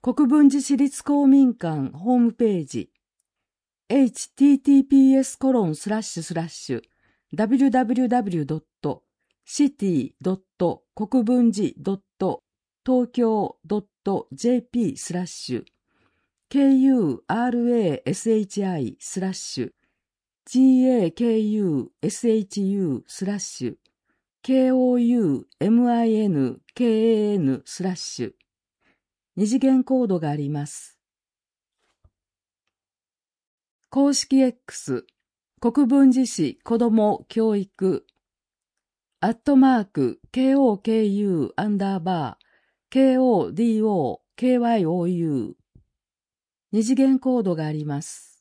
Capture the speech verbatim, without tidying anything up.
国分寺市立公民館ホームページ エイチティーティーピーエスコロンスラッシュスラッシュダブリュダブリュダブリュドットシティドット国分寺ドット東京ドットジェーピースラッシュ ケーユーアールエーエスエイチアイ スラッシュ ジーエーケーユーエスエイチユー スラッシュ ケーオーユーエムアイエヌケーエーエヌ スラッシュ二次元コードがあります。公式 X 国分寺市子ども教育アットマーク ケーオーケーユー アンダーバー ケーオーディーオーケーワイオーユー 二次元コードがあります。